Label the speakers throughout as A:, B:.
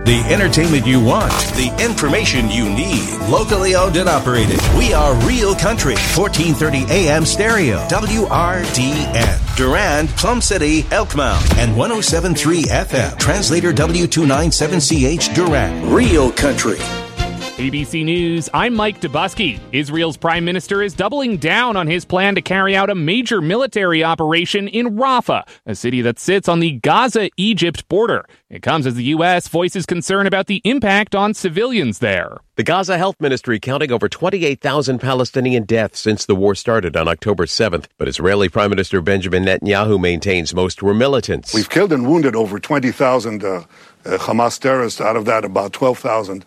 A: The entertainment you want, the information you need. Locally owned and operated. We are Real Country, 1430 AM stereo, WRDN. Durand, Plum City, Elkmount, and 107.3 FM. Translator W297CH Durand. Real Country.
B: ABC News, I'm Mike Dubusky. Israel's prime minister is doubling down on his plan to carry out a major military operation in Rafah, a city that sits on the Gaza-Egypt border. It comes as the U.S. voices concern about the impact on civilians there.
C: The Gaza Health Ministry counting over 28,000 Palestinian deaths since the war started on October 7th. But Israeli Prime Minister Benjamin Netanyahu maintains most were militants.
D: We've killed and wounded over 20,000 Hamas terrorists. Out of that, about 12,000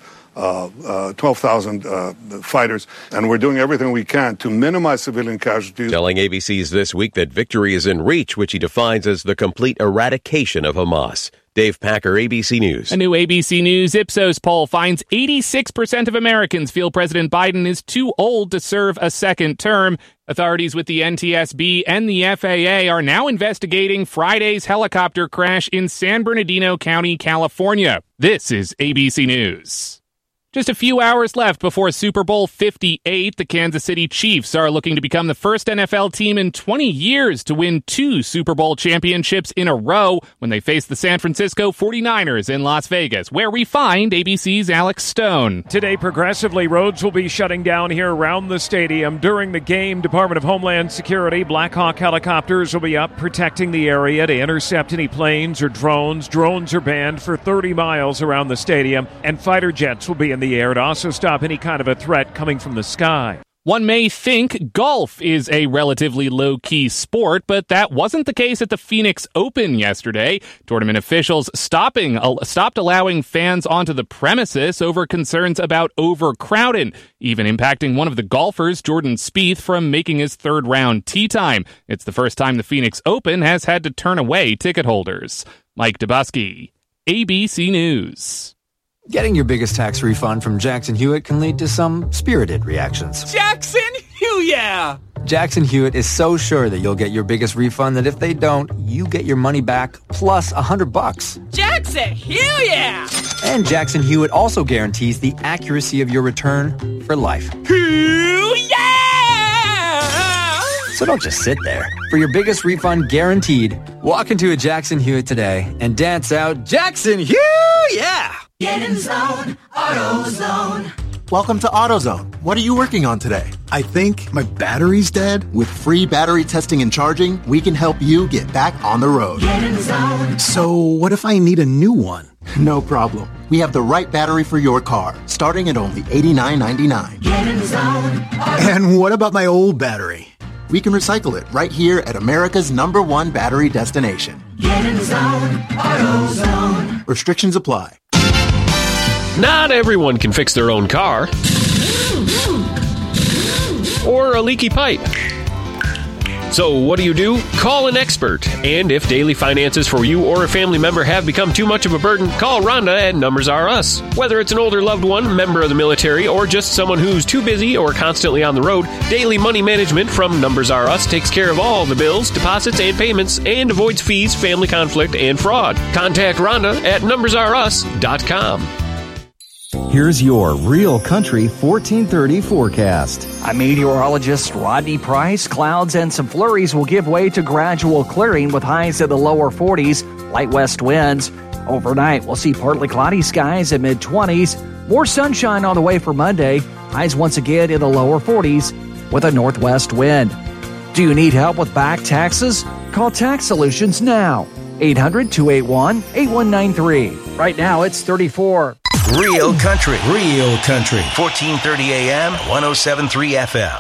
D: fighters, and we're doing everything we can to minimize civilian casualties.
C: Telling ABC's This Week that victory is in reach, which he defines as the complete eradication of Hamas. Dave Packer, ABC News.
B: A new ABC News Ipsos poll finds 86% of Americans feel President Biden is too old to serve a second term. Authorities with the NTSB and the FAA are now investigating Friday's helicopter crash in San Bernardino County, California. This is ABC News. Just a few hours left before Super Bowl 58, the Kansas City Chiefs are looking to become the first NFL team in 20 years to win 2 Super Bowl championships in a row when they face the San Francisco 49ers in Las Vegas, where we find ABC's Alex Stone.
E: Today, progressively, roads will be shutting down here around the stadium. During the game, Department of Homeland Security, Black Hawk helicopters will be up protecting the area to intercept any planes or drones. Drones are banned for 30 miles around the stadium, and fighter jets will be in the air to also stop any kind of a threat coming from the sky.
B: One may think golf is a relatively low-key sport, but that wasn't the case at the Phoenix Open yesterday. Tournament officials stopped allowing fans onto the premises over concerns about overcrowding, even impacting one of the golfers, Jordan Spieth, from making his third-round tee time. It's the first time the Phoenix Open has had to turn away ticket holders. Mike Dubusky, ABC News.
F: Getting your biggest tax refund from Jackson Hewitt can lead to some spirited reactions.
G: Jackson Hewitt!
F: Jackson Hewitt is so sure that you'll get your biggest refund that if they don't, you get your money back plus $100.
G: Jackson Hewitt!
F: And Jackson Hewitt also guarantees the accuracy of your return for life.
G: Hewitt!
F: So don't just sit there. For your biggest refund guaranteed, walk into a Jackson Hewitt today and dance out Jackson Hewitt! Yeah!
H: Get in zone, AutoZone.
I: Welcome to AutoZone. What are you working on today? I think my battery's dead. With free battery testing and charging, we can help you get back on the road.
H: Get in zone.
I: So what if I need a new one? No problem. We have the right battery for your car, starting at only $89.99.
H: Get in zone.
I: And what about my old battery? We can recycle it right here at America's #1 battery destination.
H: Get in zone, AutoZone.
I: Restrictions apply.
C: Not everyone can fix their own car or a leaky pipe. So what do? Call an expert. And if daily finances for you or a family member have become too much of a burden, call Rhonda at Numbers R Us. Whether it's an older loved one, member of the military, or just someone who's too busy or constantly on the road, Daily Money Management from Numbers R Us takes care of all the bills, deposits, and payments and avoids fees, family conflict, and fraud. Contact Rhonda at numbersrus.com.
J: Here's your Real Country 1430 forecast.
K: I'm meteorologist Rodney Price. Clouds and some flurries will give way to gradual clearing with highs in the lower 40s, light west winds. Overnight, we'll see partly cloudy skies in mid-20s. More sunshine on the way for Monday. Highs once again in the lower 40s with a northwest wind. Do you need help with back taxes? Call Tax Solutions now. 800-281-8193. Right now, it's 34.
A: Real Country. Real Country. 1430 AM, 107.3 FM.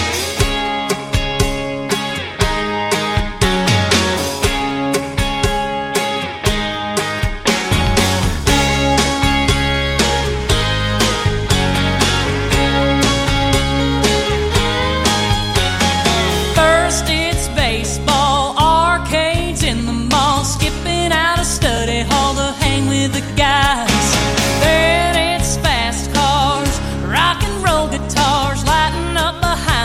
L: First it's baseball, arcades in the mall, skipping out of study hall to hang with the guys. Then it's fast cars, rock and roll guitars, lighting up behind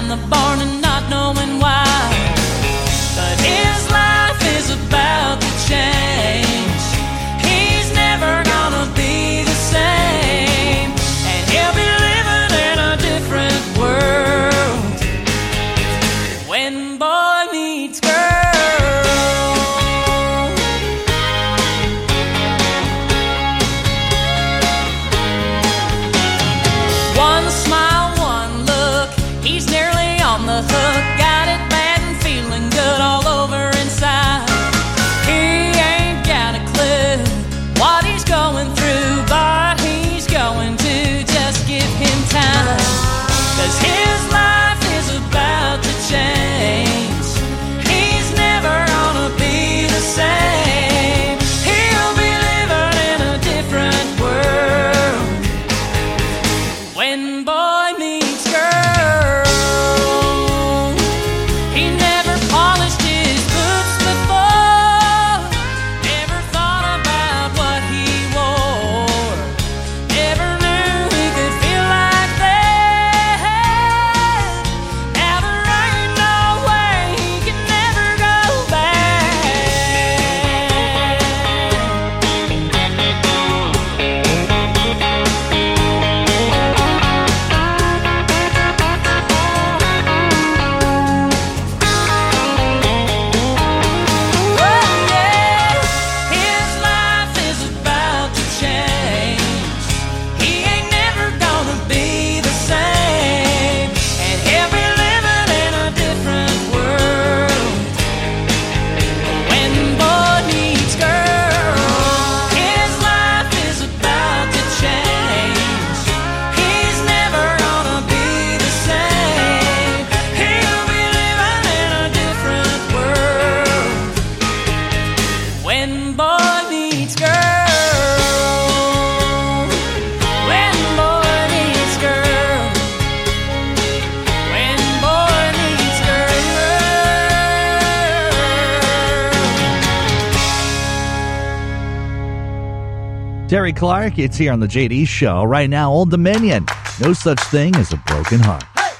M: Terry Clark, it's here on the JD Show. Right now, Old Dominion. No such thing as a broken heart.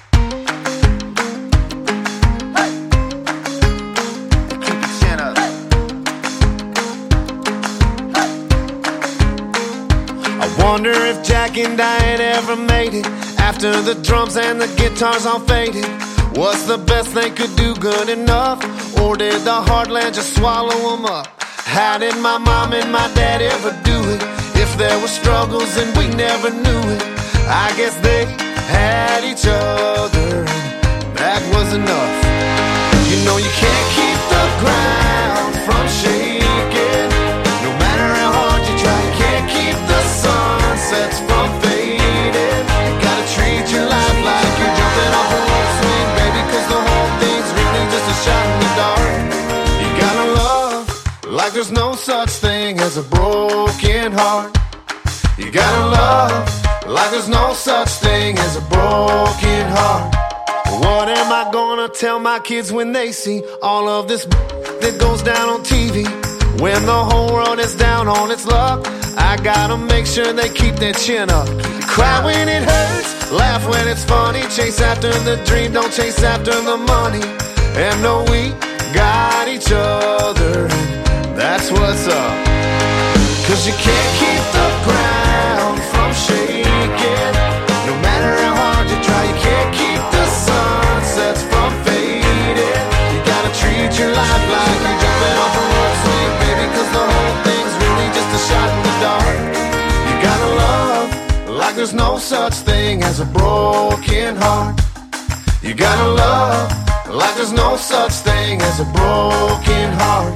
N: I wonder if Jack and Diane ever made it after the drums and the guitars all faded. What's the best they could do good enough? Or did the heartland just swallow them up? How did my mom and my dad ever do it? If there were struggles and we never knew it, I guess they had each other, and that was enough. You know you can't keep the ground from shaking. No matter how hard you try, you can't keep the sunsets from fading. You gotta treat your life like you're jumping off a rope swing, baby, cause the whole thing's really just a shot in the dark. You gotta love like there's no such thing as a broken heart. You gotta love like there's no such thing as a broken heart. What am I gonna tell my kids when they see all of this that goes down on TV? When the whole world is down on its luck, I gotta make sure they keep their chin up. Cry when it hurts, laugh when it's funny. Chase after the dream, don't chase after the money. And know we got each other, that's what's up. Cause you can't keep the ground from shaking. No matter how hard you try, you can't keep the sunsets from fading. You gotta treat your life like you're jumping off a rope swing, baby, cause the whole thing's really just a shot in the dark. You gotta love like there's no such thing as a broken heart. You gotta love like there's no such thing as a broken heart.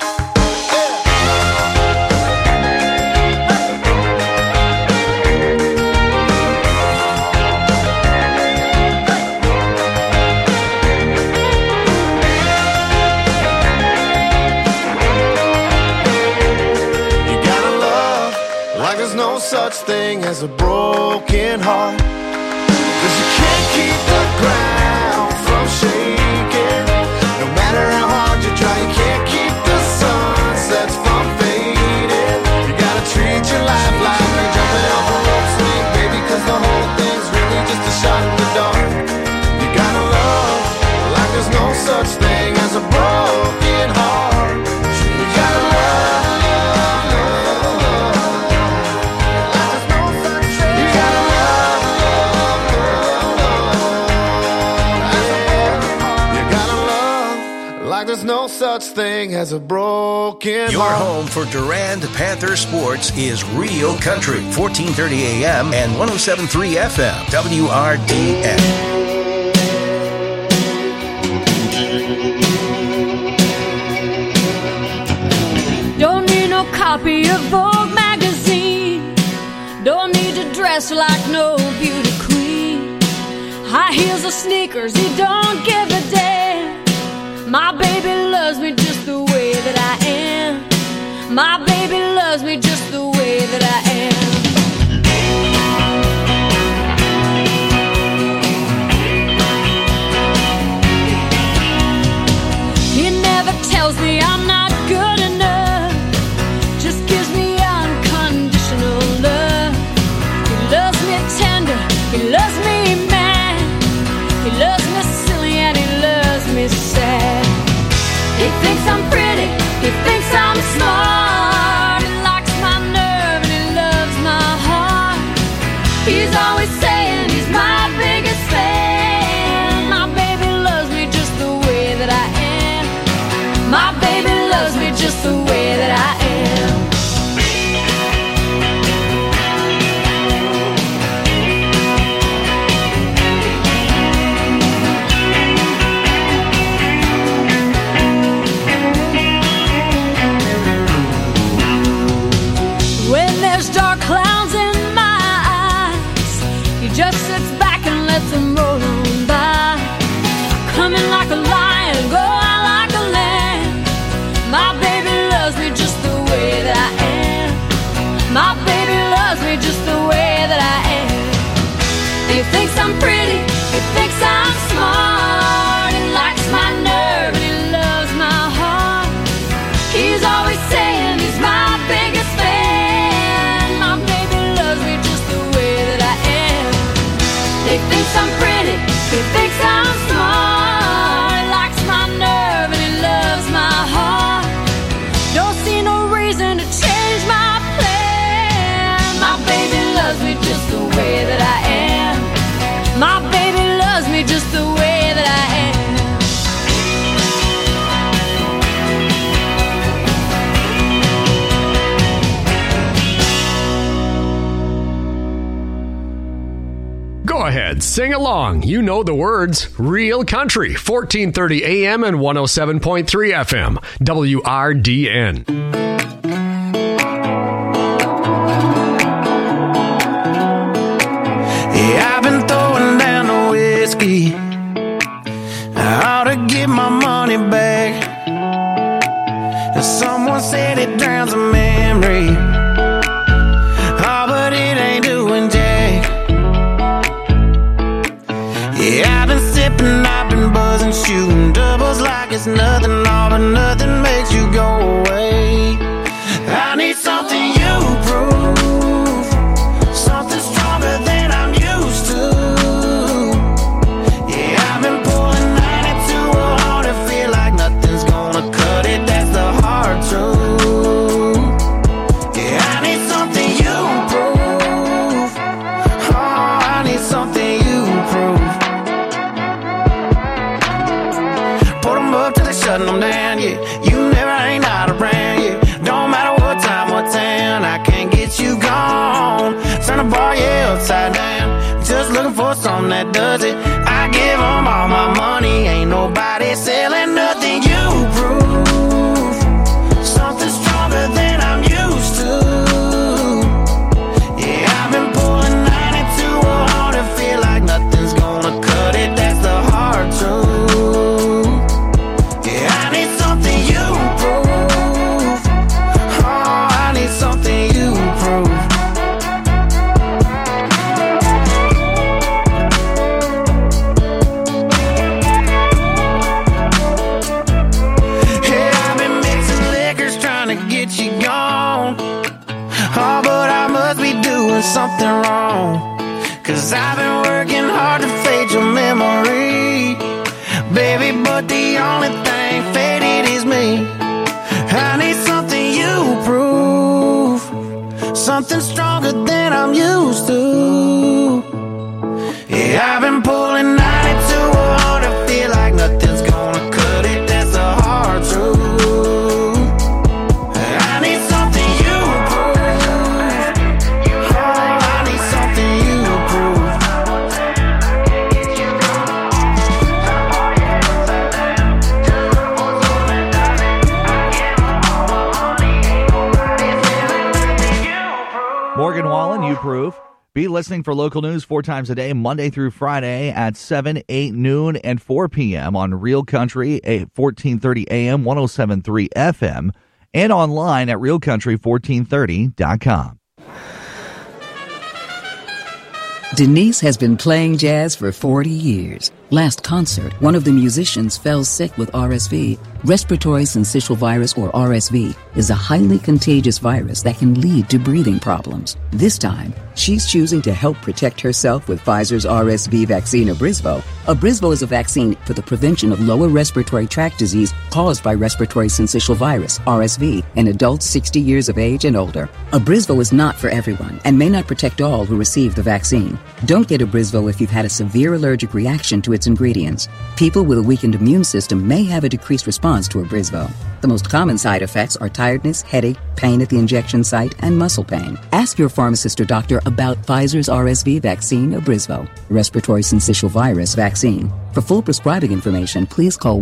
N: No such thing as a broken heart. Cause you can't keep the ground from shaking. No matter how hard you try, you can't keep the sunsets from fading. You gotta treat your life like you're jumping off a rope swing, baby, cause the whole thing's really just a shot in the dark. You gotta love like there's no such thing as a broken heart. You gotta love. There's no such thing as a broken
A: Your
N: heart.
A: home for Durand Panther sports is Real Country, 1430 AM and 107.3 FM, WRDN.
L: Don't need no copy of Vogue magazine. Don't need to dress like no beauty queen. High heels or sneakers, he don't give a damn. My baby loves me just the way that I am. My baby loves me just the way that I am. He never tells me I'm not good enough, just gives me unconditional love. He loves me tender, he loves me mad, he loves me silly and he loves me sad. He thinks I'm pretty, he thinks I'm smart. He likes my nerve and he loves my heart. He's always saying he's my biggest fan. My baby loves me just the way that I am. My baby loves me just the way that I am. Dark clouds in my eyes, he just sits back and lets them roll on by. Coming like a lion, go out like a lamb. My baby loves me just the way that I am. My baby loves me just the way that I am. He thinks I'm pretty, he thinks I'm smart. He likes my nerve and he loves my heart. He's always saying he's my biggest fan.
O: Go ahead, sing along. You know the words. Real Country, 1430 AM and 107.3 FM. WRDN.
P: Yeah, I've been throwing down the whiskey. I ought to get my money back. Someone said it drowns a memory. Oh, but it ain't doing jack. Yeah, I've been sipping, I've been buzzing, shooting doubles like it's nothing. All but nothing makes you go away. I need something you prove, something stronger than I'm used to. Yeah, I've been pulling 92 hard and feel like nothing's gonna cut it. That's the hard truth. Yeah, I need something you prove. Oh, I need something you prove. Put them up till they shutting them down, yeah. You never ain't not around, yeah. Don't matter what time, what town, I can't get you gone. Turn the bar, yeah, upside down. Just looking for something that does it. I give them all my money. Ain't nobody selling nothing. You prove something stronger than I'm used to. Yeah, I've been pulling 92 hard and feel like nothing's gonna cut it. That's the hard truth. Yeah, I need something you prove. Oh, I need something you prove. Yeah, I've been mixing liquors trying to get you gone. Oh, but I must be doing something wrong. 'Cause I've been working hard to fade your memory, baby, but the only thing faded is me. I need something you prove, something stronger than I'm used to. Yeah, I've been pulling 92 hard and feel like nothing's gonna cut it. That's the hard truth. I need something you prove. Oh, I need something you prove.
M: Morgan Wallen, you prove. Be listening for local news 4 times a day, Monday through Friday at 7, 8, noon, and 4 p.m. on Real Country, 1430 AM, 107.3 FM, and online at realcountry1430.com.
Q: Denise has been playing jazz for 40 years. Last concert, one of the musicians fell sick with RSV. Respiratory syncytial virus, or RSV, is a highly contagious virus that can lead to breathing problems. This time, she's choosing to help protect herself with Pfizer's RSV vaccine, Abrysvo. Abrysvo is a vaccine for the prevention of lower respiratory tract disease caused by respiratory syncytial virus, RSV, in adults 60 years of age and older. Abrysvo is not for everyone and may not protect all who receive the vaccine. Don't get Abrysvo if you've had a severe allergic reaction to its ingredients. People with a weakened immune system may have a decreased response to Abrysvo. The most common side effects are tiredness, headache, pain at the injection site, and muscle pain. Ask your pharmacist or doctor about Pfizer's RSV vaccine, Abrysvo, respiratory syncytial virus vaccine. For full prescribing information, please call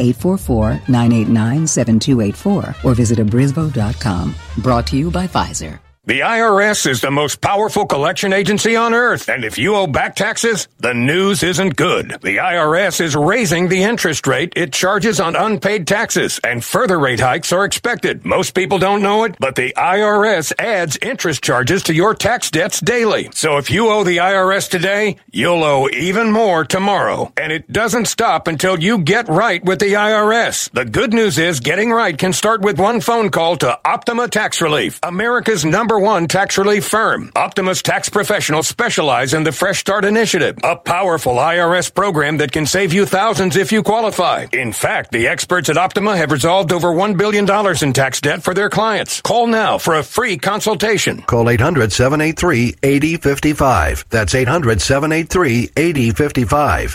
Q: 1-844-989-7284 or visit abrysvo.com. Brought to you by Pfizer.
R: The IRS is the most powerful collection agency on earth, and if you owe back taxes, the news isn't good. The IRS is raising the interest rate it charges on unpaid taxes, and further rate hikes are expected. Most people don't know it, but the IRS adds interest charges to your tax debts daily. So if you owe the IRS today, you'll owe even more tomorrow. And it doesn't stop until you get right with the IRS. The good news is getting right can start with one phone call to Optima Tax Relief, America's #1 tax relief firm. Optima's tax professionals specialize in the Fresh Start Initiative, a powerful IRS program that can save you thousands if you qualify. In fact, the experts at Optima have resolved over $1 billion in tax debt for their clients. Call now for a free consultation.
A: Call 800-783-8055. That's 800-783-8055.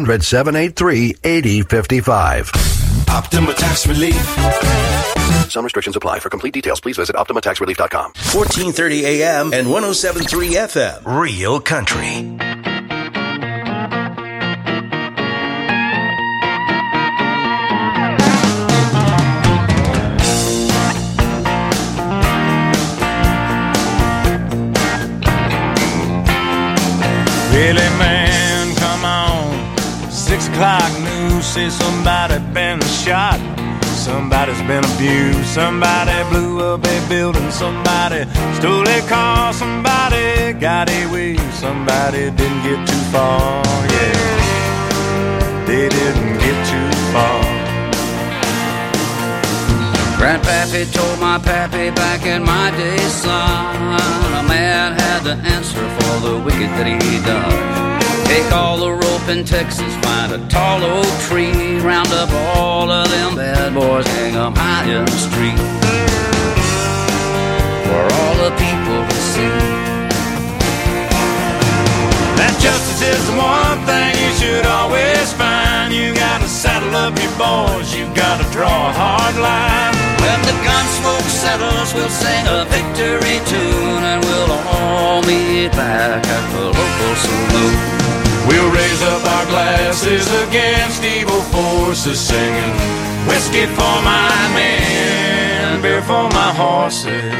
A: 800-783-8055.
S: Optima Tax Relief.
A: Some restrictions apply. For complete details, please visit OptimaTaxRelief.com. 1430 AM and 107.3 FM. Real Country.
P: Really, man, come on. 6 o'clock news says somebody been shot. Somebody's been abused. Somebody blew up a building. Somebody stole a car. Somebody got away. Somebody didn't get too far. Yeah, they didn't get too far.
T: Grandpappy told my pappy back in my day, son, a man had to answer for the wicked that he done. Take all the rope in Texas, find a tall oak tree, round up all of them bad boys, hang 'em high in the street for all the people to see.
P: That justice is the one thing you should always find. You gotta saddle up your boys, you gotta draw a hard line.
T: When the gun smoke settles, we'll sing a victory tune, and we'll all meet back at the local saloon.
P: We'll raise up our glasses against evil forces, singing whiskey for my men, beer for my horses.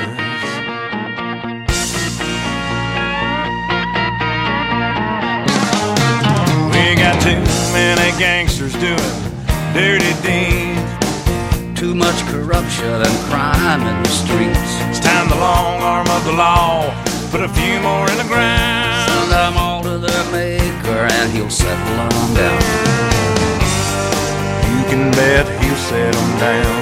P: We got too many gangsters doing dirty deeds.
T: Too much corruption and crime in the streets.
P: It's time the long arm of the law put a few more in the ground.
T: Send them all to their maker and he'll settle them down.
P: You can bet he'll set them down.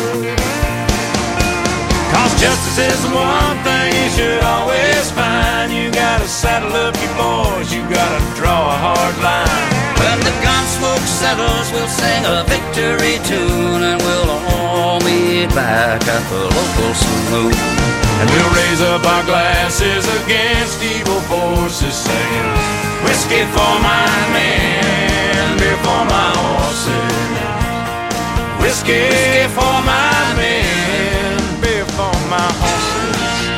P: Cause justice is the one thing you should always find. You gotta saddle up your boys, you gotta draw a hard line.
T: When the gun smoke settles, we'll sing a victory tune, and we'll all meet back at the local saloon.
P: And we'll raise up our glasses against evil forces, saying whiskey for my men, beer for my horses. Whiskey for my men, beer for my horses.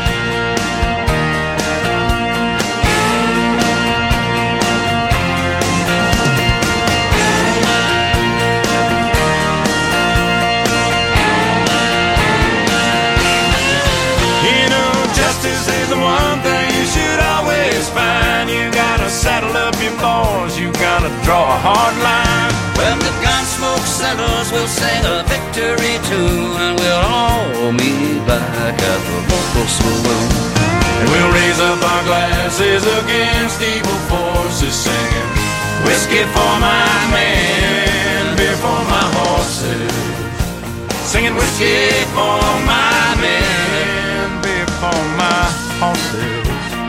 P: Justice is the one thing you should always find. You gotta saddle up your boys, you gotta draw a hard line.
T: When the gun smoke settles, we'll sing a victory tune, and we'll all meet back at the local saloon.
P: And we'll raise up our glasses against evil forces, singing whiskey for my men, beer for my horses. Singing whiskey for my men, beer for my horses.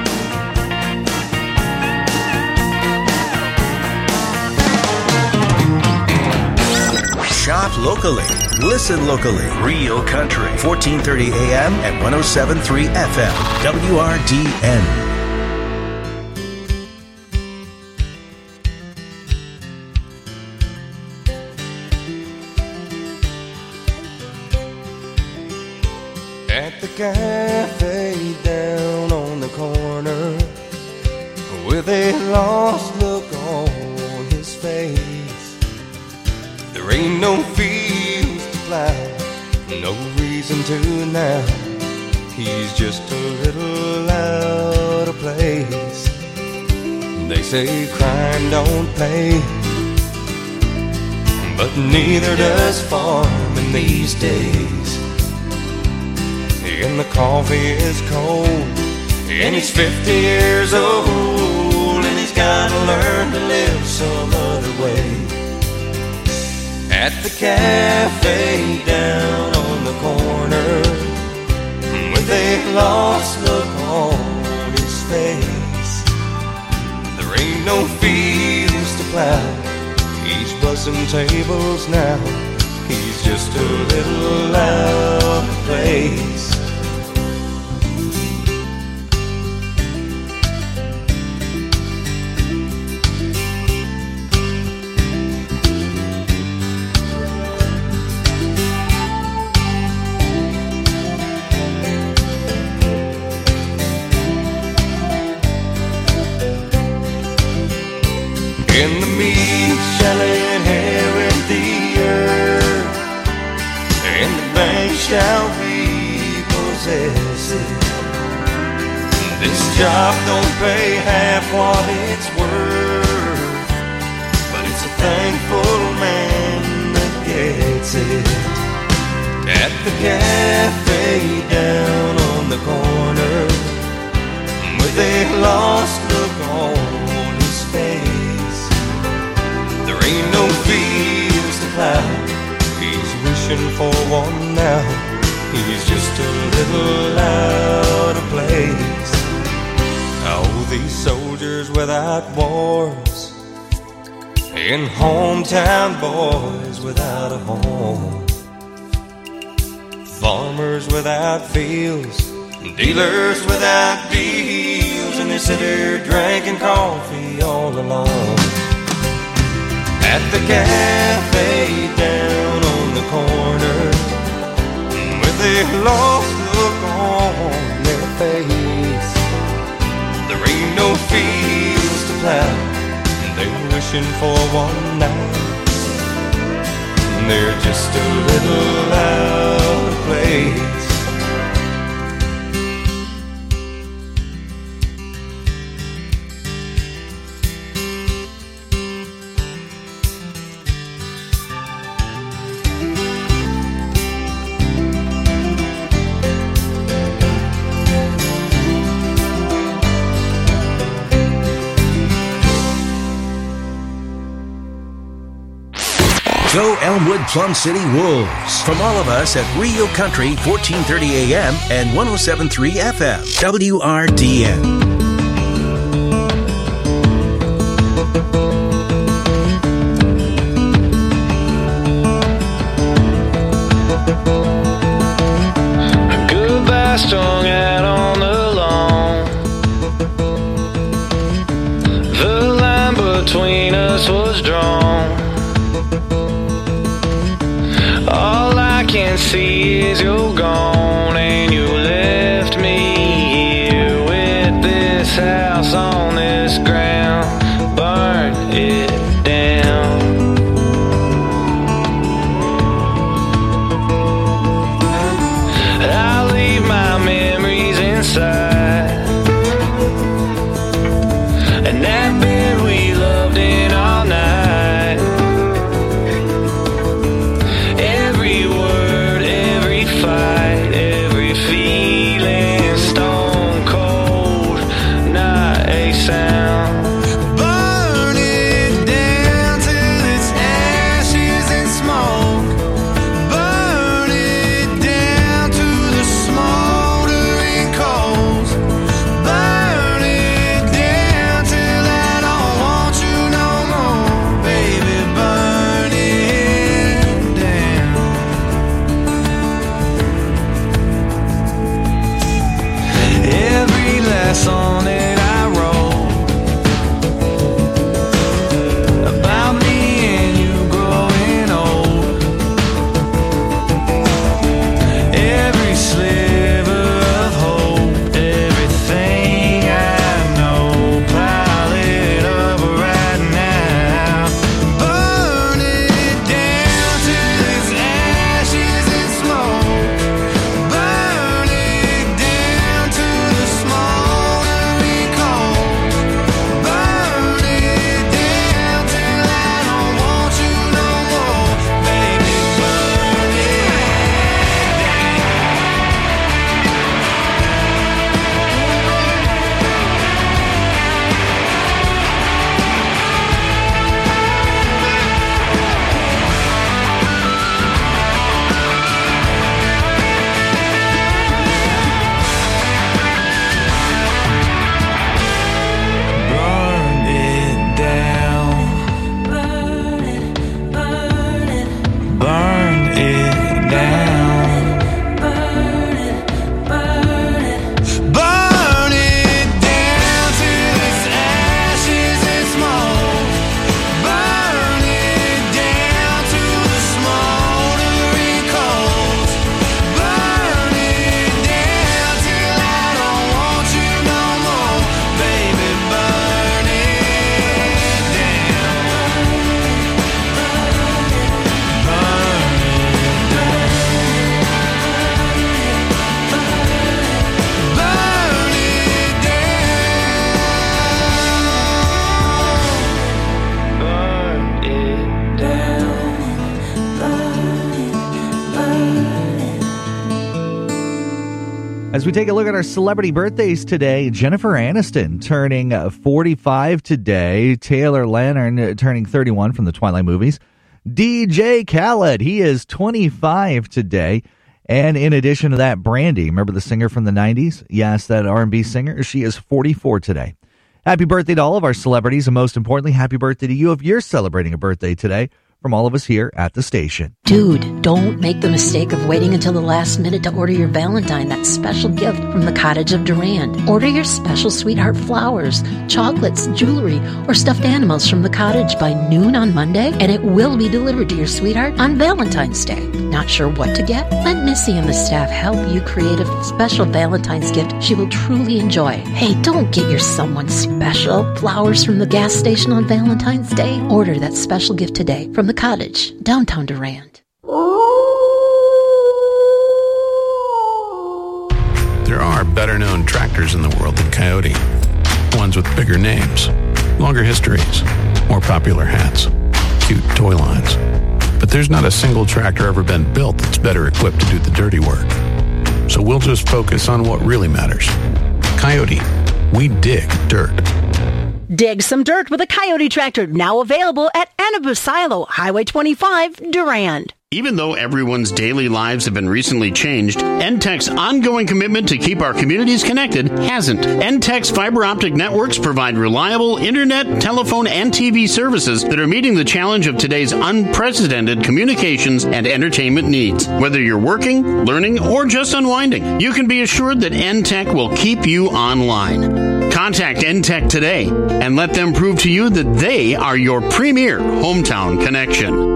A: Shop locally. Listen locally. Real Country. 1430 AM and 107.3 FM. WRDN.
N: At the cafe down on the corner, with a lost look on his face, there ain't no fields to plow, no reason to now. He's just a little out of place. They say crime don't pay, but neither does farming these days. And the coffee is cold, and he's 50 years old, and he's gotta learn to live some other way. At the cafe down on the corner, with a lost look on his face, there ain't no fields to plow, he's bussing tables now. He's just a little out of place. In the meek shall inherit the earth, and the bank shall reap
U: This job don't pay half what it's worth, but it's a thankful man that gets it. At the cafe down on the corner, with a lost look on his face, there ain't no fields to plow. He's wishing for one now. He's just a little out of place. Oh, these soldiers without wars, and hometown boys without a home, farmers without fields, dealers without deals, and they sit there drinking coffee all alone. At the cafe down on the corner, with a lost look on their face, there ain't no fields to plow, they're wishing for one night. They're just a little out of place.
A: Go Elmwood Plum City Wolves. From all of us at Real Country 1430 AM and 107.3 FM. WRDN.
V: Goodbye strung out on the lawn. The line between us was drawn. All I can see is you're gone, and you left me here with this house on this ground. Burn it down. I'll leave my memories inside, and that bed we loved in all night. Sound
M: As we take a look at our celebrity birthdays today, Jennifer Aniston turning 45 today. Taylor Lautner turning 31 from the Twilight movies. DJ Khaled, he is 25 today. And in addition to that, Brandy, remember the singer from the 90s? Yes, that R&B singer. She is 44 today. Happy birthday to all of our celebrities, and most importantly, happy birthday to you if you're celebrating a birthday today. From all of us here at the station.
D: Dude, don't make the mistake of waiting until the last minute to order your Valentine, that special gift from the Cottage of Durand. Order your special sweetheart flowers, chocolates, jewelry, or stuffed animals from the Cottage by noon on Monday, and it will be delivered to your sweetheart on Valentine's Day. Not sure what to get? Let Missy and the staff help you create a special Valentine's gift she will truly enjoy. Hey, don't get your someone special flowers from the gas station on Valentine's Day. Order that special gift today from the Cottage, downtown Durand.
E: There are better-known tractors in the world than Coyote. Ones with bigger names, longer histories, more popular hats, cute toy lines. But there's not a single tractor ever been built that's better equipped to do the dirty work. So we'll just focus on what really matters. Coyote, we dig dirt.
W: Dig some dirt with a Coyote tractor, now available at Anabu Silo, Highway 25, Durand.
X: Even though everyone's daily lives have been recently changed, NTEC's ongoing commitment to keep our communities connected hasn't. NTEC's fiber optic networks provide reliable internet, telephone, and TV services that are meeting the challenge of today's unprecedented communications and entertainment needs. Whether you're working, learning, or just unwinding, you can be assured that NTEC will keep you online. Contact NTEC today and let them prove to you that they are your premier hometown connection.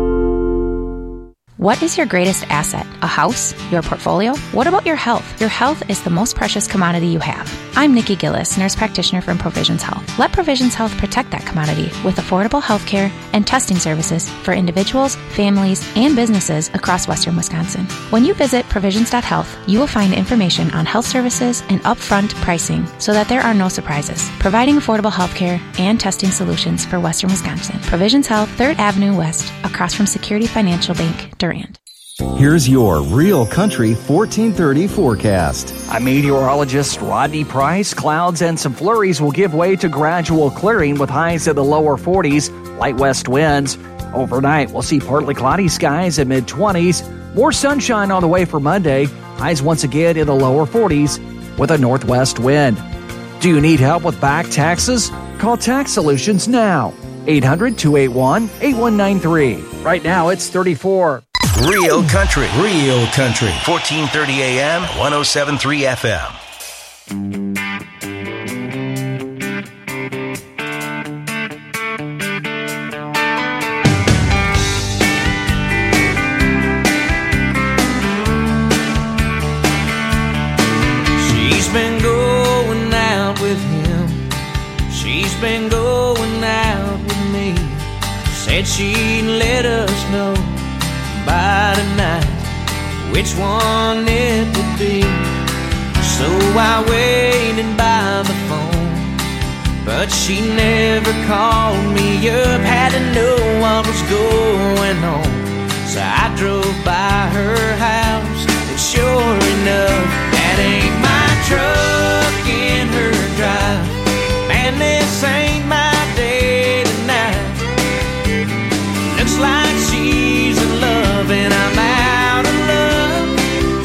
Y: What is your greatest asset? A house? Your portfolio? What about your health? Your health is the most precious commodity you have. I'm Nikki Gillis, nurse practitioner from Provisions Health. Let Provisions Health protect that commodity with affordable health care and testing services for individuals, families, and businesses across western Wisconsin. When you visit provisions.health, you will find information on health services and upfront pricing so that there are no surprises, providing affordable health care and testing solutions for western Wisconsin. Provisions Health, 3rd Avenue West, across from Security Financial Bank, Durand.
J: Here's your Real Country 1430 forecast.
K: I'm meteorologist Rodney Price. Clouds and some flurries will give way to gradual clearing with highs in the lower 40s, light west winds. Overnight, we'll see partly cloudy skies at mid-20s. More sunshine on the way for Monday. Highs once again in the lower 40s with a northwest wind. Do you need help with back taxes? Call Tax Solutions now. 800-281-8193. Right now, it's 34.
A: Real Country. 1430 AM, 107.3 FM.
Z: She's been going out with him. She's been going out with me. Said she'd let us know by tonight which one it would be. So I waited by the phone, but she never called me up. Had to know what was going on, so I drove by her house, and sure enough, that ain't my truck in her drive. Man, this ain't my day tonight. Looks like she's in love and I'm out of love.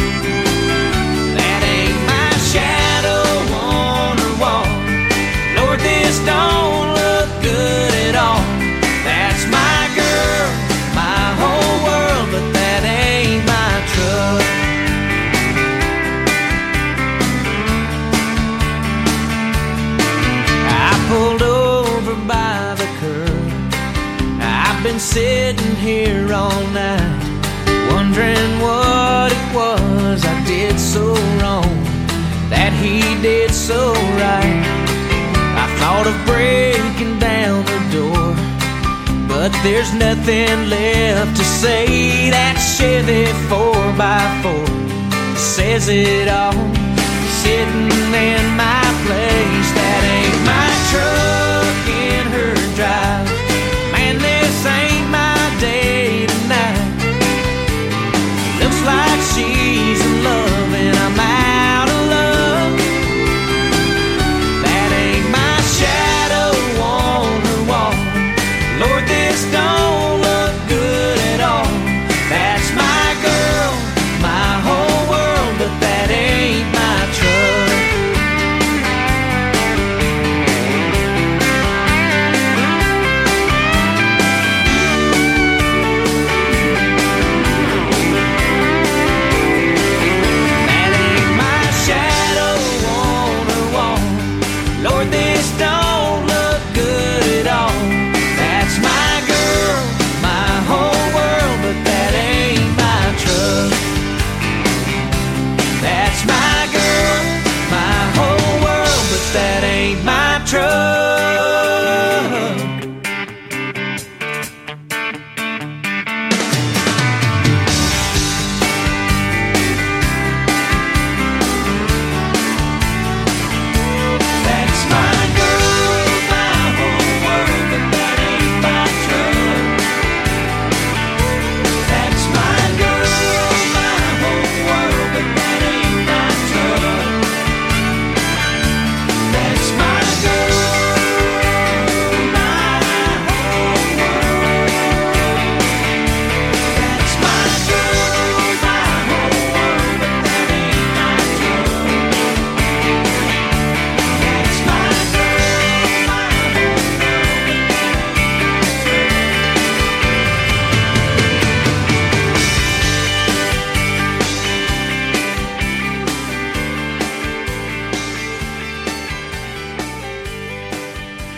Z: That ain't my shadow on her wall. Lord, this don't look good at all. That's my girl, my whole world, but that ain't my truck. I pulled over by the curb. I've been sitting here all night, wondering what it was I did so wrong, that he did so right. I thought of breaking down the door, but there's nothing left to say. That Chevy 4x4 says it all, sitting in my place. That ain't my truck in her drive. Man, this ain't my day tonight. Looks like she's in love and I'm out of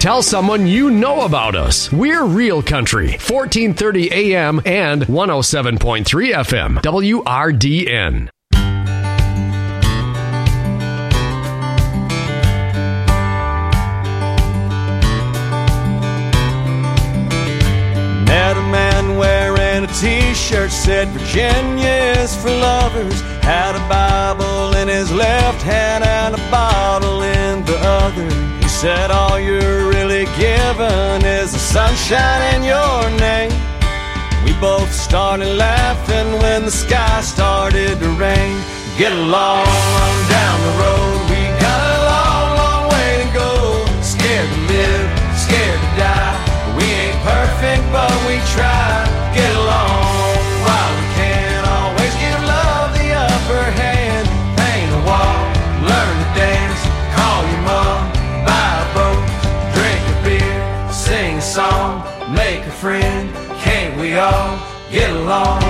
O: Tell someone you know about us. We're Real Country, 1430 AM and 107.3 FM, WRDN.
U: Met a man wearing a t-shirt said Virginia's for lovers. Had a Bible in his left hand and a bottle in the other. He said all you're really given is the sunshine in your name. We both started laughing when the sky started to rain. Get along on down the road. We got a long, long way to go. Scared to live, scared to die. We ain't perfect, but we try. Get along while we can. Always give love the upper hand. Paint a wall, learn to dance. Call your mom, buy a boat, drink a beer, sing a song, make a friend. Can't we all get along?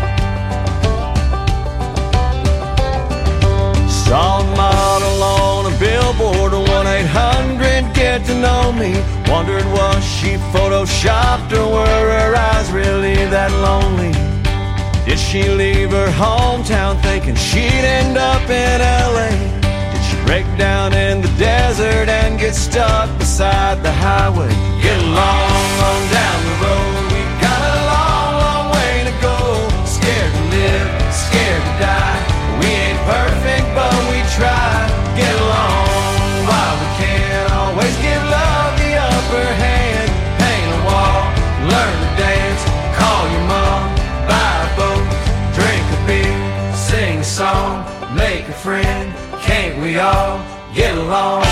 U: Saw a model on a billboard, 1-800-GET-TO-KNOW-ME. Wondered was she photoshopped or were her eyes really that lonely? Did she leave her hometown thinking she'd end up in LA? Did she break down in the desert and get stuck beside the highway? Get along on down the road. We got a long, long way to go. Scared to live, scared to die. We ain't perfect, but we try. Get along while we can. Always give love the upper hand. Paint a wall, learn to dance. Call your mom, buy a boat, drink a beer, sing a song, make a friend. Can't we all get along?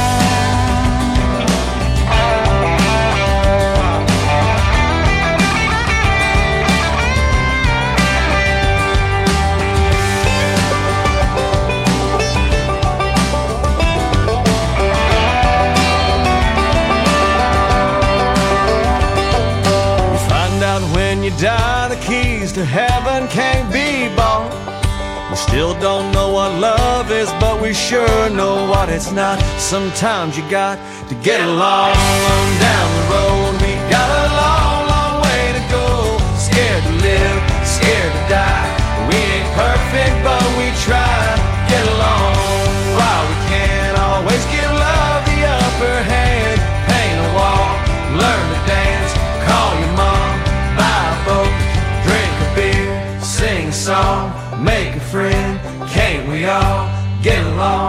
U: When you die, the keys to heaven can't be bought. We still don't know what love is, but we sure know what it's not. Sometimes you got to get along on down the road. We got a long, long way to go. Scared to live, scared to die. We ain't perfect, but we try. Get along while we can. Always give love the upper hand. Paint a wall, learn to dance. Call your mom, buy a boat, drink a beer, sing a song, make a friend. Can't we all get along?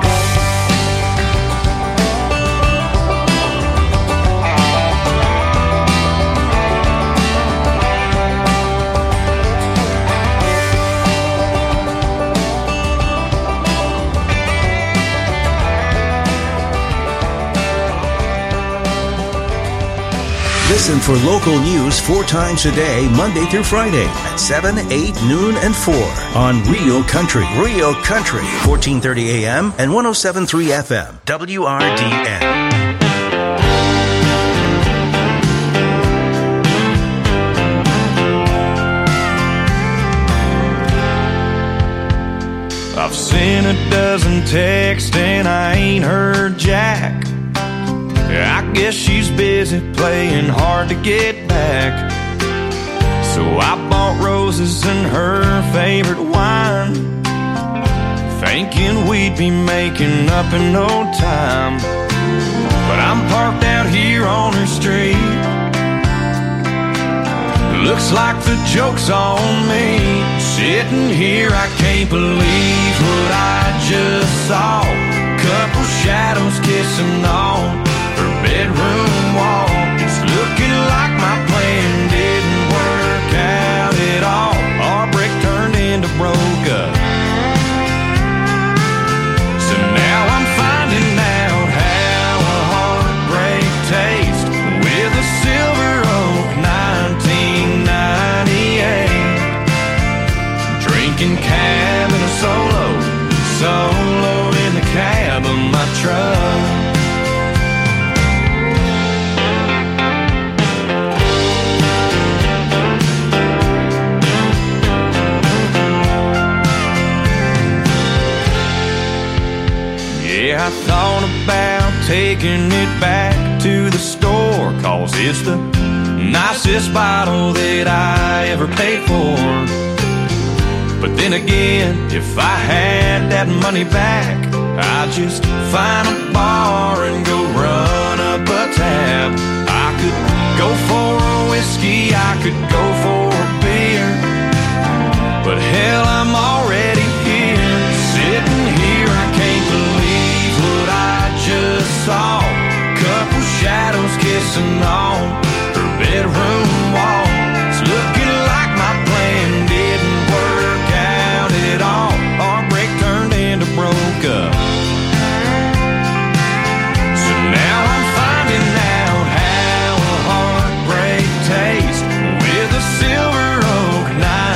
A: Listen for local news 4 times a day, Monday through Friday at 7, 8, noon, and 4 on Real Country. Real Country, 1430 AM and 107.3 FM, WRDN.
U: I've sent a dozen texts and I ain't heard Jack. I guess she's busy playing hard to get back. So I bought roses and her favorite wine, thinking we'd be making up in no time. But I'm parked out here on her street. Looks like the joke's on me. Sitting here, I can't believe what I just saw. Couple shadows kissing on her bedroom wall. It's looking like my plan didn't work out at all. Our brick turned into broke up. So now I'm finding out how a heartbreak tastes with a Silver Oak 1998. Drinking cab and a solo in the cab of my truck.
V: taking it back to the store, 'cause it's the nicest bottle that I ever paid for. But then again, if I had that money back, I'd just find a bar and go run up a tab. I could go for a whiskey, I could go for a beer, but hell, I'm already here, sitting here. I can't believe what I just saw. Couple shadows kissing on her bedroom wall. It's looking like my plan didn't work out at all. Heartbreak turned into broke up. So now I'm finding out how a heartbreak tastes with a Silver Oak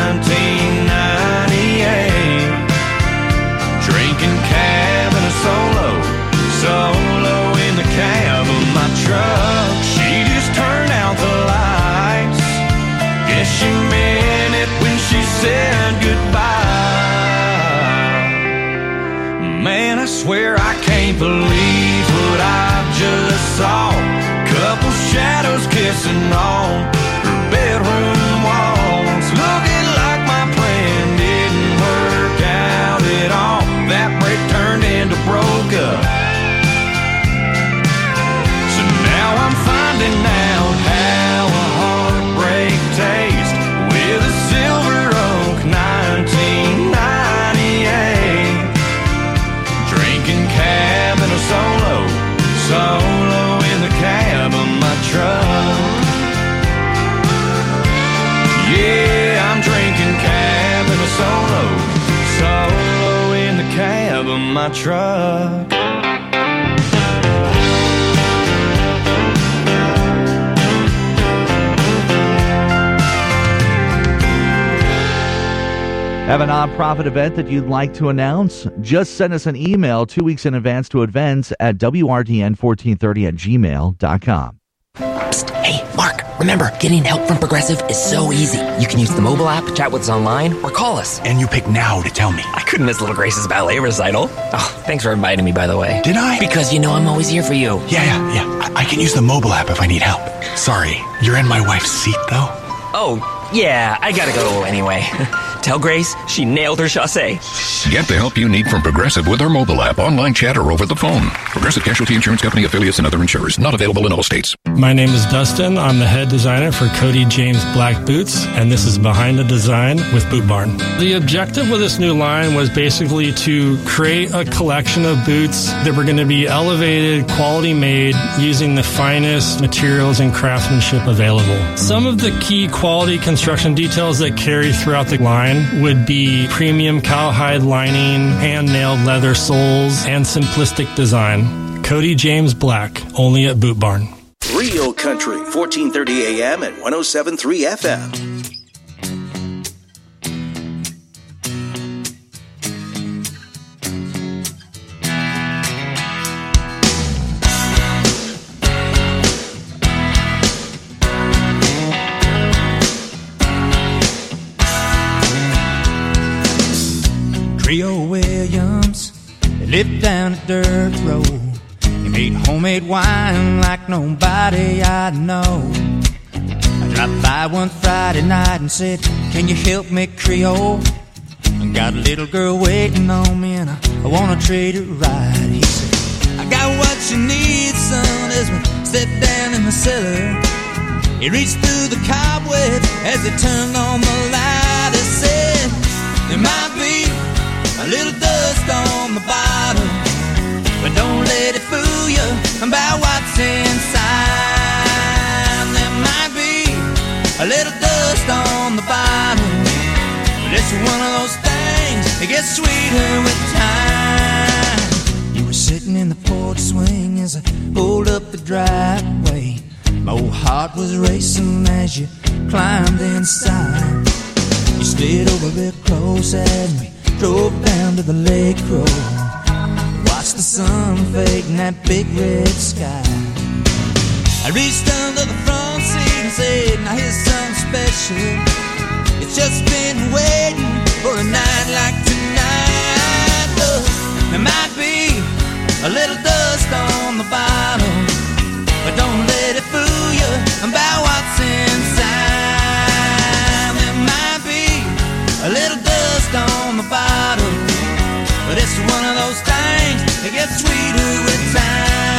V: 1998. Drinking cab and a solo in the cab of my truck. She just turned out the lights. Guess she meant it when she said goodbye. Man, I swear I can't believe what I just saw. Couple shadows kissing on her bedroom walls. Looking like my plan didn't work out at all. That break turned into broke up. So now I'm finding out how a heartbreak tastes with a Silver Oak 1998. Drinking cab and a solo in the cab of my truck. Yeah, I'm drinking cab and a solo in the cab of my truck.
M: Have a nonprofit event that you'd like to announce? Just send us an email 2 weeks in advance to events@wrdn1430@gmail.com.
B: Psst, hey, Mark, remember, getting help from Progressive is so easy. You can use the mobile app, chat with us online, or call us.
C: And you pick now to tell me.
B: I couldn't miss Little Grace's ballet recital. Oh, thanks for inviting me, by the way.
C: Did I?
B: Because you know I'm always here for you.
C: Yeah. I can use the mobile app if I need help. Sorry, you're in my wife's seat, though.
B: Oh, yeah, I gotta go anyway. Tell Grace she nailed her chassé.
R: Get the help you need from Progressive with our mobile app, online chat, or over the phone. Progressive Casualty Insurance Company, affiliates, and other insurers. Not available in all states.
F: My name is Dustin. I'm the head designer for Cody James Black Boots, and this is Behind the Design with Boot Barn. The objective with this new line was basically to create a collection of boots that were going to be elevated, quality made, using the finest materials and craftsmanship available. Some of the key quality construction details that carry throughout the line would be premium cowhide lining, hand-nailed leather soles, and simplistic design. Cody James Black, only at Boot Barn.
A: Real Country, 1430 AM and 107.3 FM.
G: Trio Williams, they lived down a dirt road. He made homemade wine like nobody I know. I dropped by one Friday night and said, can you help me, Creole? I got a little girl waiting on me and I wanna treat her right. He said, I got what you need, son, as we stepped down in the cellar. He reached through the cobwebs as he turned on the light. He said, there might be a little dust on the bottom, but don't let it fool you about what's inside. There might be a little dust on the bottom, but it's one of those things that gets sweeter with time. You were sitting in the porch swing as I pulled up the driveway. My old heart was racing as you climbed inside. You slid over real close and we drove down to the lake road. Watched the sun fade in that big red sky. I reached under the front seat and said, now here's something special. It's just been waiting for a night like tonight. Look, there might be a
P: a little dust on the bottom, but don't let it fool you about what's inside. There might be a little dust on the bottom, but it's one of those things that gets sweeter with time.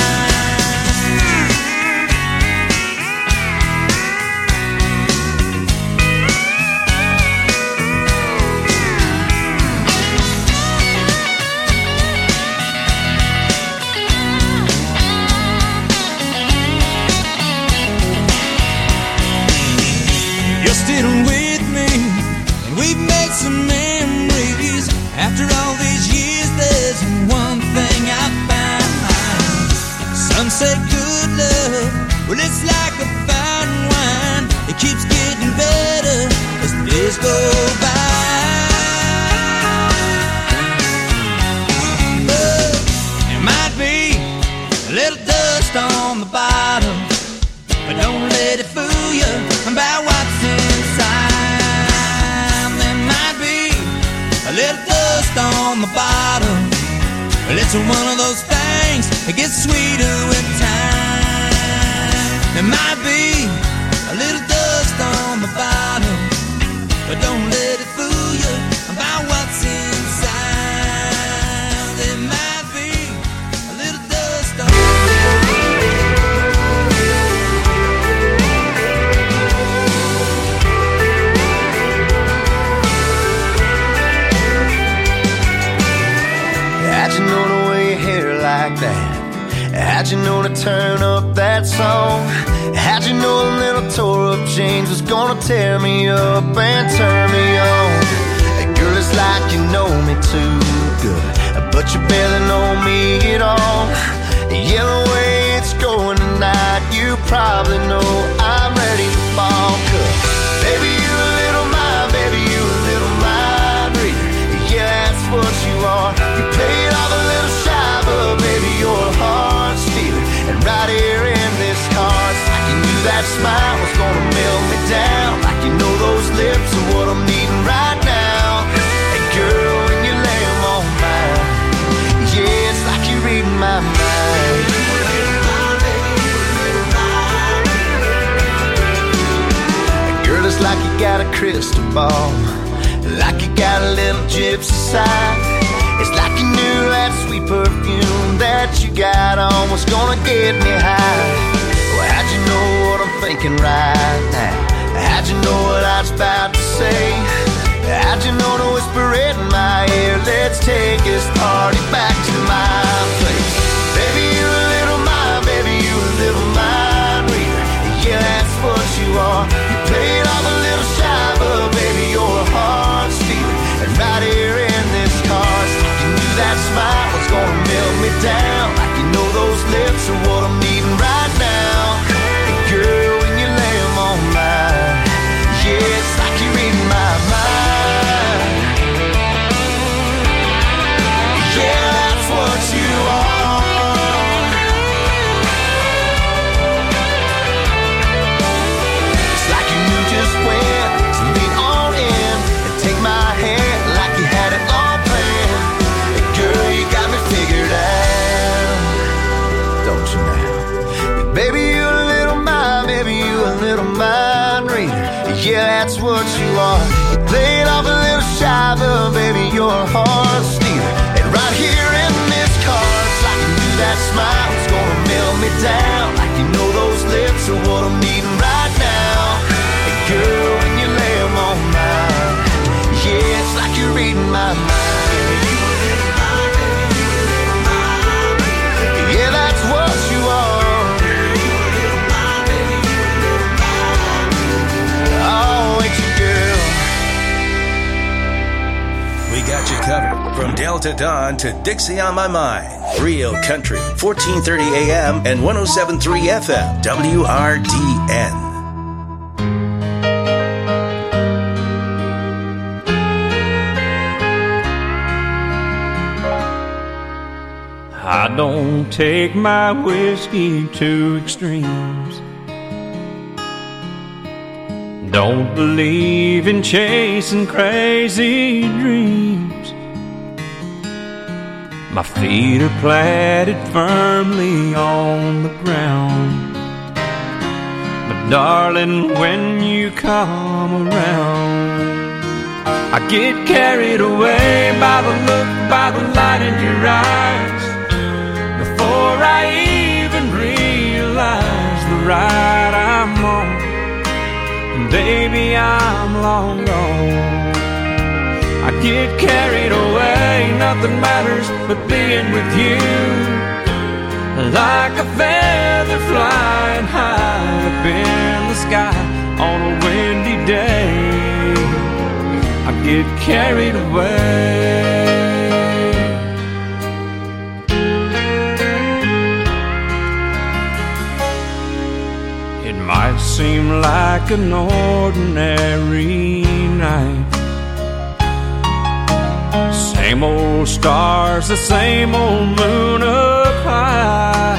P: You're still with me, and we've made some memories. After all these years, there's one thing I found. Some say good love, well, it's like a fine wine. It keeps getting better as the days go by. But there might be a little dust on the bottom, but don't let it fool you about what's inside. There might be a little dust on the bottom, but it's one of those things that gets sweeter with time. There might be a little dust on the bottom, but don't let it fool you about what's inside. There might be a little dust on the
N: How'd you know to wear your hair like that? How'd you know to turn up that song? How'd you know a little tore up jeans was gonna tear me up and turn me on? Girl, it's like you know me too good, but you barely know me at all. Yeah, the way it's going tonight, you probably know I'm ready to fall. 'Cause baby, you a little mind, baby, you a little mind reader. Yeah, that's what you are. You play it off a little shy, but baby, you're a heart stealer. And right here in this car, it's like you knew that smile was gonna melt me down. Like you know those lips are what I'm needing right now. And girl, when you lay them on mine, yeah, it's like you're reading my mind. And girl, it's like you got a crystal ball, like you got a little gypsy side. It's like you knew that sweet perfume that you got on was gonna get me high. Well, how'd you know what I'm thinking right now? How'd you know what I was about to say? How'd you know to whisper it in my ear? Let's take this party back to my place. Baby, you a little mind, baby, you a little mind reader. Yeah, that's what you are. You play it off a little shy, but baby, you're a heart stealer. And right here in this car, you knew that smile was gonna melt me down. Like you know those lips are what I'm needing right now. And girl, when you lay them on mine, yeah, it's like you're reading my mind. Yeah, that's what you are. It's like you knew just when to lean on in and take my hand like you had it all planned. And girl, you got me figured out, don't you now? Baby, you a little mind, baby, you a little mind reader. Yeah, that's what you are. You play it off a little shy, but baby, you're a heart stealer. And right here in this car, it's like you knew that smile was gonna melt me down. Like you know those lips are what I'm needing right now. And girl, when you lay them on mine, yeah, it's like you're reading my mind. Yeah, that's what you are. Oh, ain't you, girl?
A: We got you covered from Delta Dawn to Dixie on My Mind. Real Country, 1430 AM and 107.3 FM, WRDN.
Z: I don't take my whiskey to extremes. Don't believe in chasing crazy dreams.
U: My feet are planted firmly on the ground. But darling, when you come around, I get carried away by the look, by the light in your eyes. Before I even realize the ride I'm on, baby, I'm long gone. I get carried away, nothing matters but being with you. Like a feather flying high up in the sky on a windy day, I get carried away. It might seem like an ordinary night, same old stars, the same old moon up high.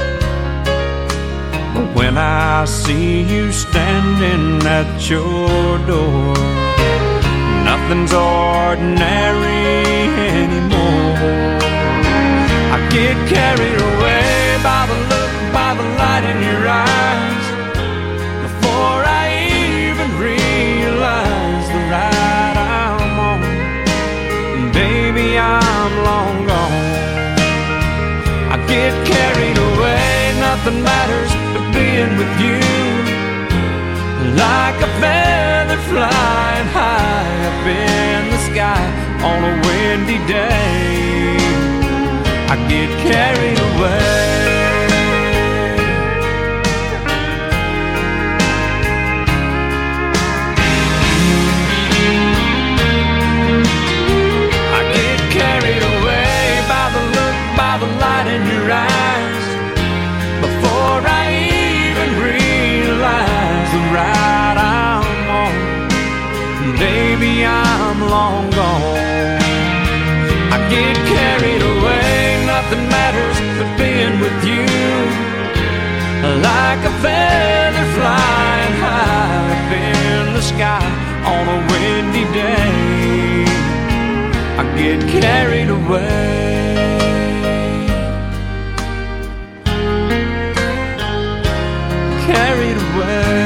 U: But when I see you standing at your door, nothing's ordinary anymore. I get carried away by the look, by the light in your eyes. Before I even realize the ride I'm on, baby, I'm long gone. I get carried away, nothing matters but being with you. Like a feather flying high up in the sky on a windy day, I get carried away. In your eyes, before I even realize the ride I'm on, baby, I'm long gone. I get carried away, nothing matters but being with you. Like a feather flying high up in the sky on a windy day, I get carried away. Carried away.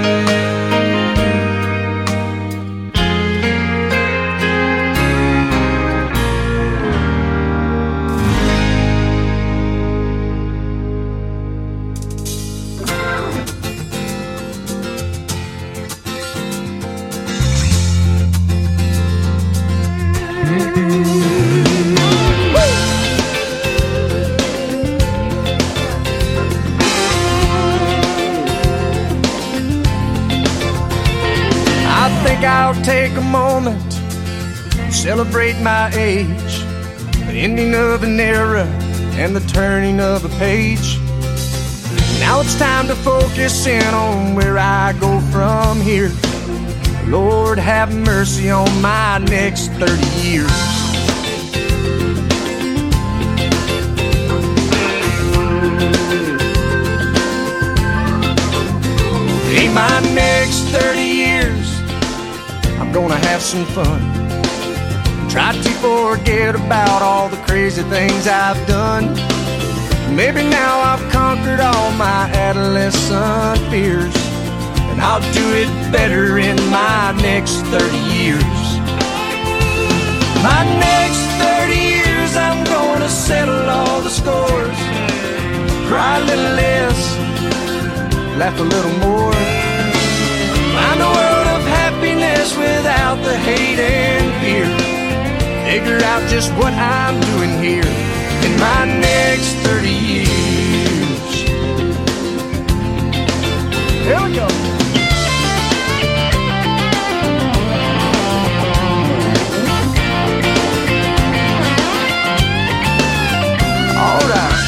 U: I'll take a moment to celebrate my age, the ending of an era and the turning of a page. Now it's time to focus in on where I go from here. Lord, have mercy on my next 30 years. In my next 30 years, I'm gonna have some fun. Try to forget about all the crazy things I've done. Maybe now I've conquered all my adolescent fears, and I'll do it better in my next 30 years. My next 30 years, I'm gonna settle all the scores. Cry a little less, laugh a little more. Find a world of happiness without the hate and fear. Figure out just what I'm doing here in my next 30 years. Here we go. All right.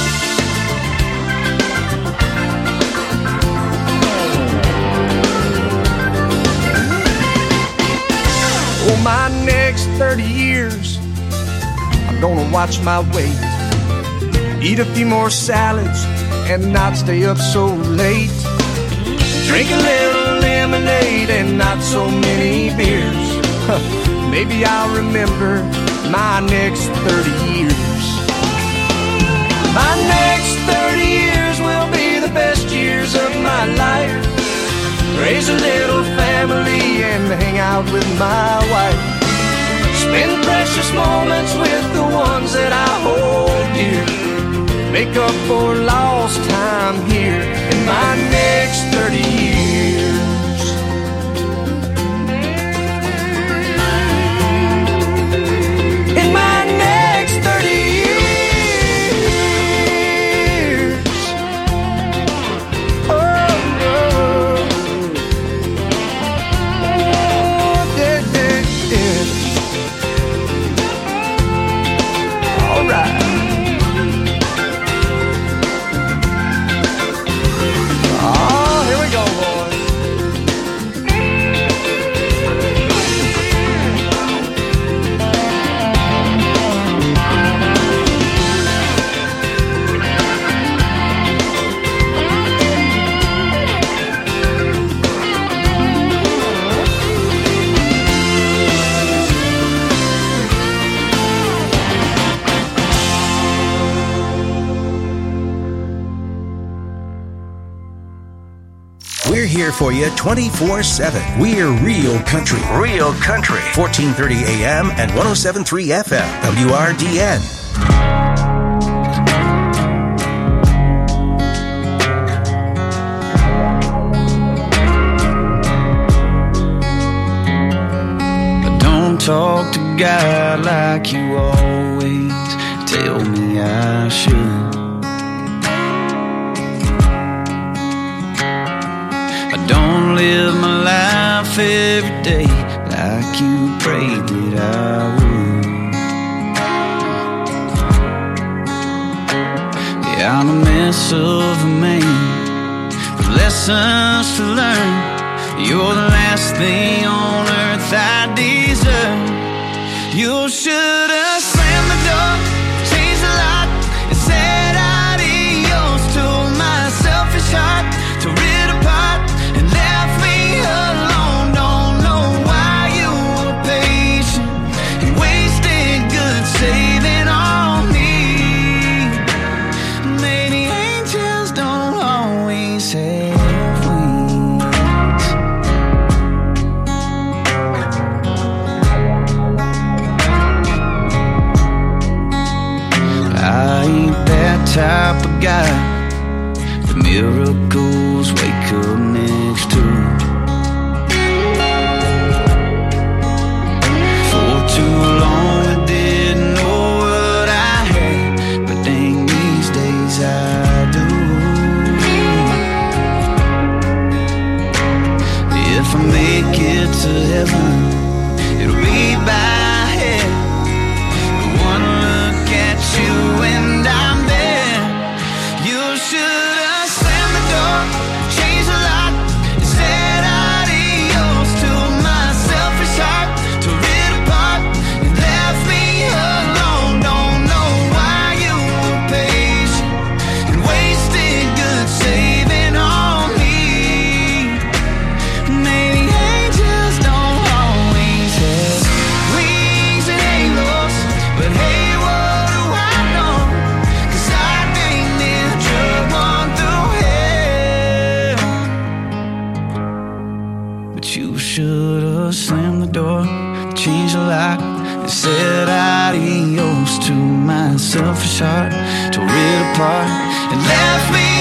U: Oh, my next 30 years, I'm gonna watch my weight, eat a few more salads and not stay up so late, drink a little lemonade and not so many beers. Maybe I'll remember
Z: my next 30 years. My next 30 years will be the best years of my life. Raise a little family and hang out with my wife. Spend precious moments with the ones that I hold dear. Make up for lost time here in my next 30 years. In my next 30 years. Oh, oh. Yeah, yeah, yeah. All right.
A: We're here for you 24/7. We're Real Country. Real Country. 1430 AM and 107.3 FM. WRDN.
Z: Don't talk to God like you always tell me I should. I don't live my life every day like you prayed that I would. Yeah, I'm a mess of a man with lessons to learn. You're the last thing on earth I deserve. You should have slammed the door, changed the lock, and said adios to my selfish heart. Tore it apart and left me alone. Don't know why you were patient and wasted good saving on me. Maybe angels don't always have wings. I ain't that type of guy the miracles wake up next to. For too long I didn't know what I had, but dang, these days I do. If I make it to heaven, it'll be by head. One look at you and I'm there. You should have slammed the door, changed the lock, and said adios to my selfish heart. Tore it apart and left me alone. Don't know why you were patient and wasted good saving on me. Maybe angels don't always have wings and halos, but hey, what do I know? 'Cause I dang near drug one through hell. But you should have slammed the door, changed the lock, and said adios to my selfish heart. Tore it apart and left me